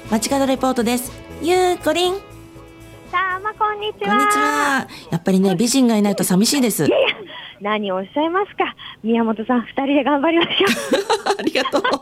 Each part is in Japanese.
街角レポートです。ゆうこりん。 さあ、こんにちは。 こんにちは。やっぱりね、美人がいないと寂しいです。 いやいや、何をおっしゃいますか。宮本さん、2人で頑張りましょう。 ありがとう。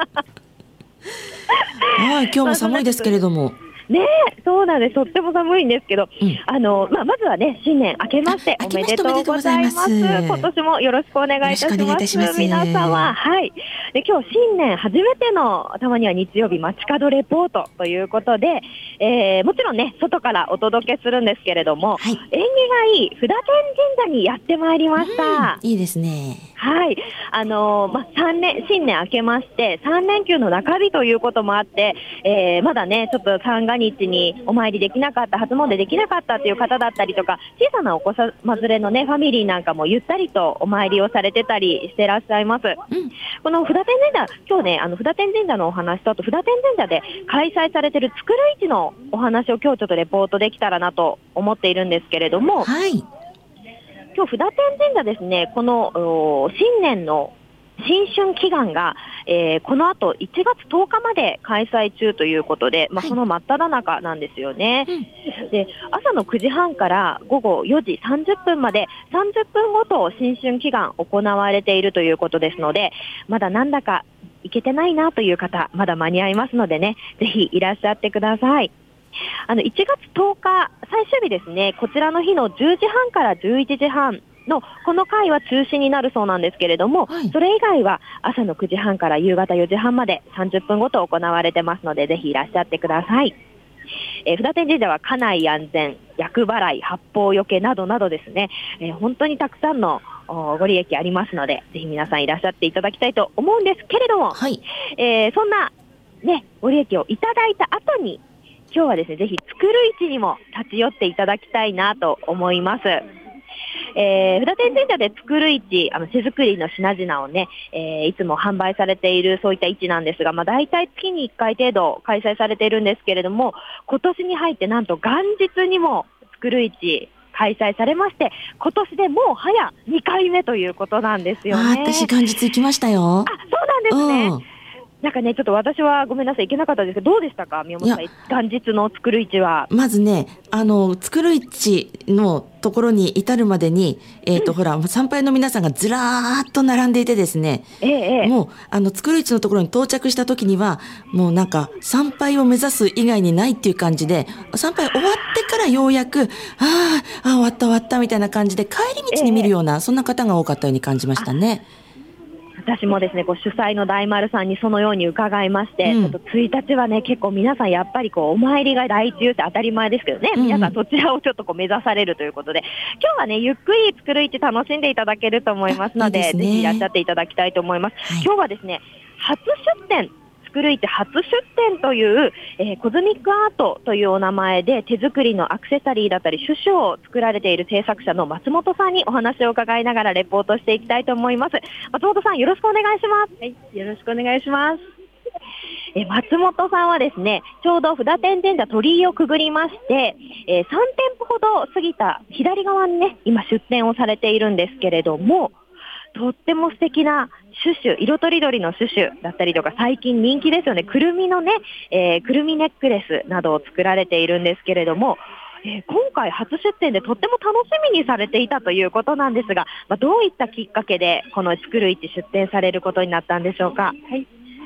はい、今日も寒いですけれども。 ねえ、そうなんです。とっても寒いんですけど、まずはね、新年明けましておめでとうございます。今年もよろしくお願いいたします。皆様、はい。で、今日新年初めてのたまには日曜日街角レポートということで、もちろんね、外からお届けするんですけれども、縁起がいい札天神社にやってまいりました。 いいですね。 はい。新年明けまして、3連休の中日ということもあって、まだね、ちょっと三が日にお参りできなかった、初詣できなかったという方だったりとか、小さなお子様連れのね、ファミリーなんかもゆったりとお参りをされてたりしてらっしゃいます。この札天神社、今日ね、札天神社のお話と、あと札天神社で開催されているつくる市のお話を今日ちょっとレポートできたらなと思っているんですけれども、 はい。 今日、札天神社ですね、この新年の新春祈願が、この後1月10日まで開催中ということで、その真っ只中なんですよね。で、朝の9時半から午後4時30分まで30分ごと新春祈願行われているということですので、まだなんだか行けてないなという方、まだ間に合いますのでね、ぜひいらっしゃってください。1月10日最終日ですね、こちらの日の10時半から11時半のこの回は中止になるそうなんですけれども、それ以外は朝の9時半から夕方4時半まで30分ごと行われてますので、ぜひいらっしゃってください。札天神社は家内安全、厄払い、八方除けなどなどですね、本当にたくさんのご利益ありますので、ぜひ皆さんいらっしゃっていただきたいと思うんですけれども、そんなね、ご利益をいただいた後に、今日はですね、ぜひつくる市にも立ち寄っていただきたいなと思います。札天神社でつくる市、手作りの品々をね、いつも販売されているそういった市なんですが、大体月に1回程度開催されているんですけれども、今年に入ってなんと元日にもつくる市開催されまして、今年でもう早2回目ということなんですよね。 私元日行きましたよ。 そうなんですね。なんかね、ちょっと私はごめんなさい、行けなかったですけど、どうでしたか、宮本さん、元日のつくる市は。 まずね、つくる市のところに至るまでに、ほら、参拝の皆さんがずらーっと並んでいてですね、もう、つくる市のところに到着した時には、もうなんか、参拝を目指す以外にないっていう感じで、参拝終わってからようやく、終わったみたいな感じで、帰り道に見るような、そんな方が多かったように感じましたね。 私もですね、主催の大丸さんにそのように伺いまして、ちょっと1日はね、結構皆さんやっぱりお参りが第一優先当たり前ですけどね、皆さんそちらをちょっと目指されるということで、今日はね、ゆっくりつくる市楽しんでいただけると思いますので、ぜひいらっしゃっていただきたいと思います。今日はですね、初出店、つくる市初出店という、コズミックアートというお名前で手作りのアクセサリーだったりシュシュを作られている制作者の松本さんにお話を伺いながらレポートしていきたいと思います。松本さん、よろしくお願いします。 はい、よろしくお願いします。 松本さんはですね、ちょうど札天神社鳥居をくぐりまして、3店舗ほど過ぎた左側にね、今出店をされているんですけれども、とっても素敵なシュシュ、色とりどりのシュシュだったりとか、最近人気ですよね、くるみのね、くるみネックレスなどを作られているんですけれども、今回初出店でとっても楽しみにされていたということなんですが、どういったきっかけでこのつくる市出店されることになったんでしょうか。 はい、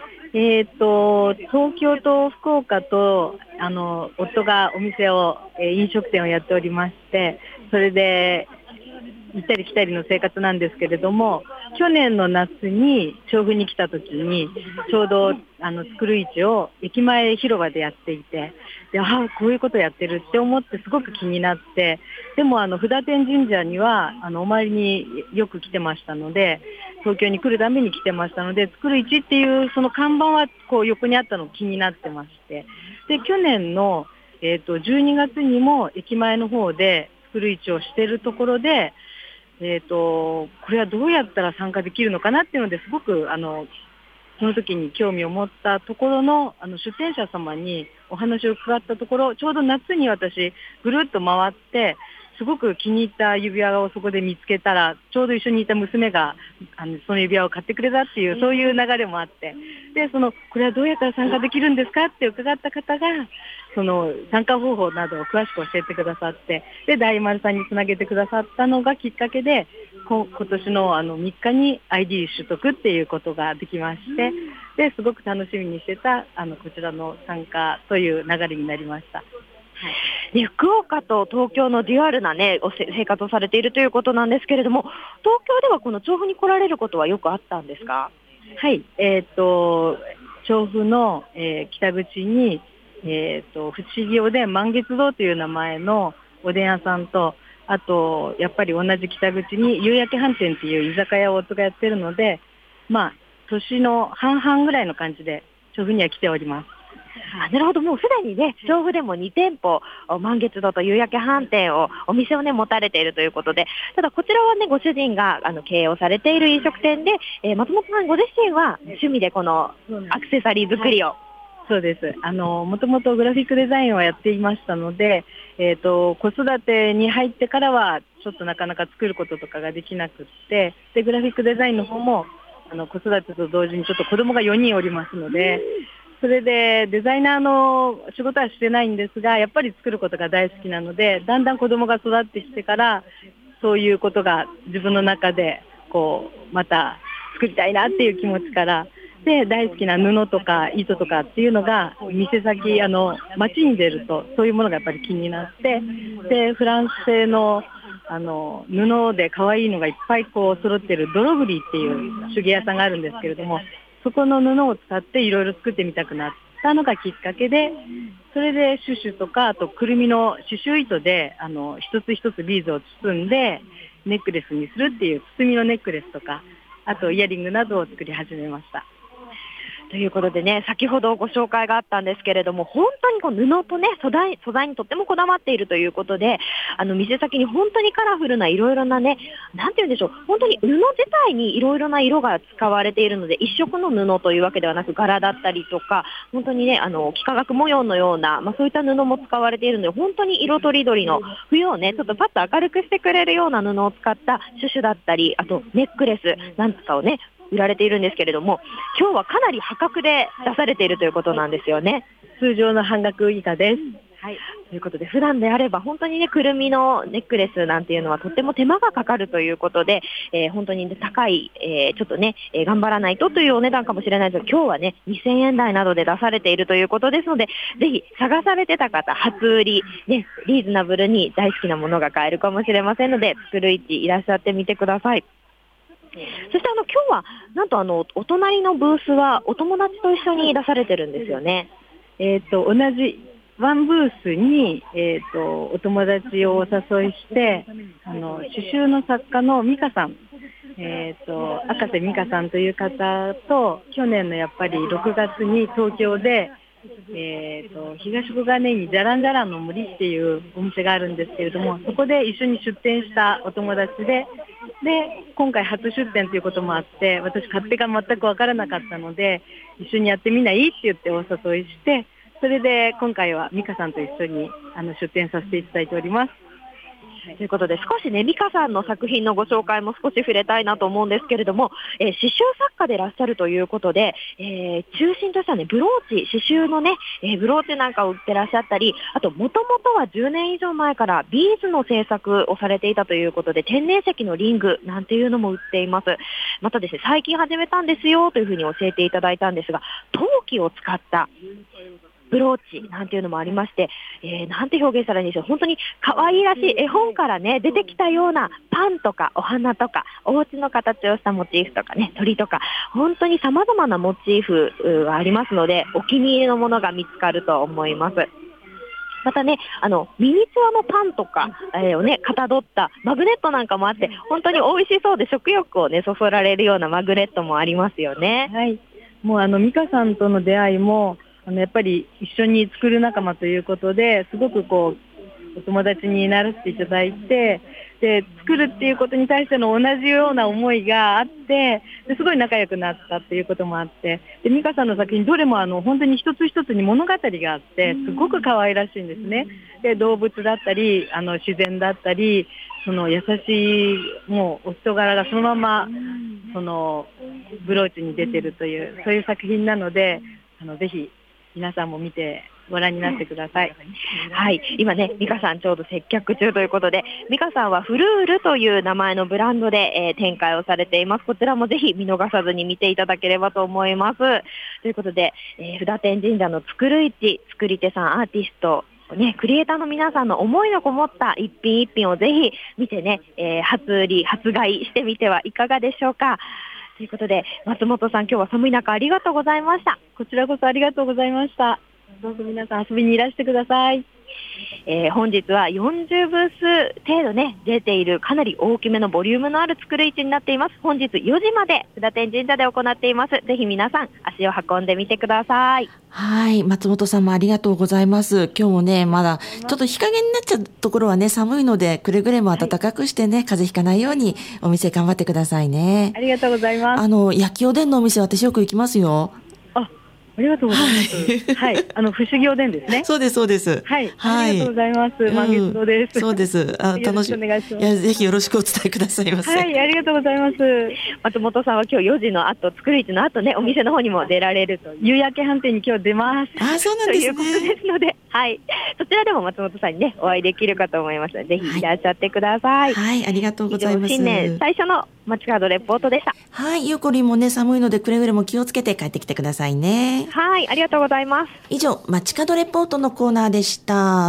東京と福岡と夫がお店を、飲食店をやっておりまして、それで行ったり来たりの生活なんですけれども、去年の夏に調布に来た時にちょうどつくる市を駅前広場でやっていて、でこういうことやってるって思ってすごく気になって、でも札天神社にはお参りによく来てましたので、東京に来るために来てましたので、つくる市っていうその看板はこう横にあったの気になってまして、で去年の、12月にも駅前の方でつくる市をしているところで、これはどうやったら参加できるのかなっていうのですごくその時に興味を持ったところの出店者様にお話を伺ったところ、ちょうど夏に私ぐるっと回ってすごく気に入った指輪をそこで見つけたら、ちょうど一緒にいた娘がその指輪を買ってくれたっていう、そういう流れもあって、でこれはどうやったら参加できるんですかって伺った方が、その参加方法などを詳しく教えてくださって、で大丸さんにつなげてくださったのがきっかけで、今年の3日に ID 取得っていうことができまして、ですごく楽しみにしてたこちらの参加という流れになりました。 で福岡と東京のデュアルな、ね、生活をされているということなんですけれども、東京ではこの調布に来られることはよくあったんですか？ はい、調布の、北口に、不思議おでん満月堂という名前のおでん屋さんと、あとやっぱり同じ北口に夕焼け飯店という居酒屋を夫がやってるので、年の半々ぐらいの感じで調布には来ております。 なるほど、もうすでにね、調布でも2店舗、満月堂と夕焼け飯店を、お店をね、持たれているということで、ただこちらはね、ご主人が経営をされている飲食店で、松本さんご自身は趣味でこのアクセサリー作りを。 そうです。もともとグラフィックデザインをやっていましたので、子育てに入ってからは、ちょっとなかなか作ることとかができなくって、で、グラフィックデザインの方も、子育てと同時にちょっと子供が4人おりますので、それでデザイナーの仕事はしてないんですが、やっぱり作ることが大好きなので、だんだん子供が育ってきてから、そういうことが自分の中で、また作りたいなっていう気持ちから、で、大好きな布とか糸とかっていうのが、店先、街に出ると、そういうものがやっぱり気になって、で、フランス製の、布で可愛いのがいっぱい揃っているドログリーっていう手芸屋さんがあるんですけれども、そこの布を使っていろいろ作ってみたくなったのがきっかけで、それでシュシュとか、あとくるみの刺繍糸で一つ一つビーズを包んでネックレスにするっていう包みのネックレスとか、あとイヤリングなどを作り始めました。 ということでね、先ほどご紹介があったんですけれども、本当に布とね、素材にとってもこだわっているということで、店先に本当にカラフルないろいろなね、なんていうんでしょう、本当に布自体にいろいろな色が使われているので、一色の布というわけではなく、柄だったりとか、本当にね、幾何学模様のような、そういった布も使われているので、本当に色とりどりの冬をね、ちょっとパッと明るくしてくれるような布を使ったシュシュだったり、あとネックレスなんかをね、売られているんですけれども、今日はかなり破格で出されているということなんですよね。 通常の半額以下です。 はい。ということで、普段であれば本当にね、くるみのネックレスなんていうのはとっても手間がかかるということで、本当に、ね、高い、ちょっとね、頑張らないとというお値段かもしれないですが、今日はね、2000円台などで出されているということですので、ぜひ探されてた方、初売り、ね、リーズナブルに大好きなものが買えるかもしれませんので、作る市いらっしゃってみてください。そして今日はなんとお隣のブースはお友達と一緒に出されてるんですよね。 同じワンブースに、お友達をお誘いして、刺繍の作家の美香さん、赤瀬美香さんという方と、去年のやっぱり6月に東京で、東小金井にじゃらんじゃらんの森っていうお店があるんですけれども、そこで一緒に出店したお友達で、今回初出店ということもあって、私勝手が全く分からなかったので、一緒にやってみないって言ってお誘いして、それで今回は美香さんと一緒に出展させていただいております。 ということで、少しね、美香さんの作品のご紹介も少し触れたいなと思うんですけれども、刺繍作家でいらっしゃるということで、中心としてはね、ブローチ、刺繍のね、ブローチなんかを売ってらっしゃったり、あと、もともとは10年以上前からビーズの制作をされていたということで、天然石のリングなんていうのも売っています。またですね、最近始めたんですよというふうに教えていただいたんですが、陶器を使ったブローチなんていうのもありまして、なんて表現したらいいんでしょう。本当に可愛らしい絵本からね、出てきたようなパンとかお花とか、お家の形をしたモチーフとかね、鳥とか、本当に様々なモチーフがありますので、お気に入りのものが見つかると思います。またね、ミニチュアのパンとか、をね、かたどったマグネットなんかもあって、本当に美味しそうで食欲をね、そそられるようなマグネットもありますよね。 はい。もう美香さんとの出会いも、やっぱり一緒に作る仲間ということで、すごくお友達にならせていただいて、で作るっていうことに対しての同じような思いがあって、ですごい仲良くなったっていうこともあって、で美香さんの作品どれも本当に一つ一つに物語があって、すごく可愛らしいんですね。で動物だったり自然だったり、その優しいもうお人柄がそのままそのブローチに出てるという、そういう作品なので、ぜひ皆さんも見てご覧になってください。 はい、今ね、美香さんちょうど接客中ということで、美香さんはフルールという名前のブランドで、展開をされています。こちらもぜひ見逃さずに見ていただければと思います。ということで、札天神社のつくる市、作り手さん、アーティスト、ね、クリエイターの皆さんの思いのこもった一品一品をぜひ見てね、初売り、初買いしてみてはいかがでしょうか。ということで、松本さん、今日は寒い中ありがとうございました。 こちらこそありがとうございました。どうぞ皆さん遊びにいらしてください。 本日は40ブース程度ね、出ているかなり大きめのボリュームのあるつくる市になっています。本日4時まで札天神社で行っています。ぜひ皆さん足を運んでみてください。 はい、松本さんもありがとうございます。今日もね、まだちょっと日陰になっちゃうところはね、寒いのでくれぐれも暖かくしてね、風邪ひかないようにお店頑張ってくださいね。 ありがとうございます。 焼きおでんのお店、私よく行きますよ。 ありがとうございます。はい、不思議おでんですね。 そうです、そうです。 はい、ありがとうございます。満月堂です。 そうです。楽しみ。お願いします。いや、ぜひよろしくお伝えくださいませ。 はい、ありがとうございます。 松本さんは今日4時の後、つくる市の後ね、お店の方にも出られると。 夕焼け飯店に今日出ます。 そうなんですね。 ということですので、はい、そちらでも松本さんにね、お会いできるかと思いますので、ぜひいらっしゃってください。 はい、ありがとうございます。 新年最初の街角レポートでした。 はい、ゆうこりんもね、寒いのでくれぐれも気をつけて帰ってきてくださいね。 はい、ありがとうございます。 以上、街角レポートのコーナーでした。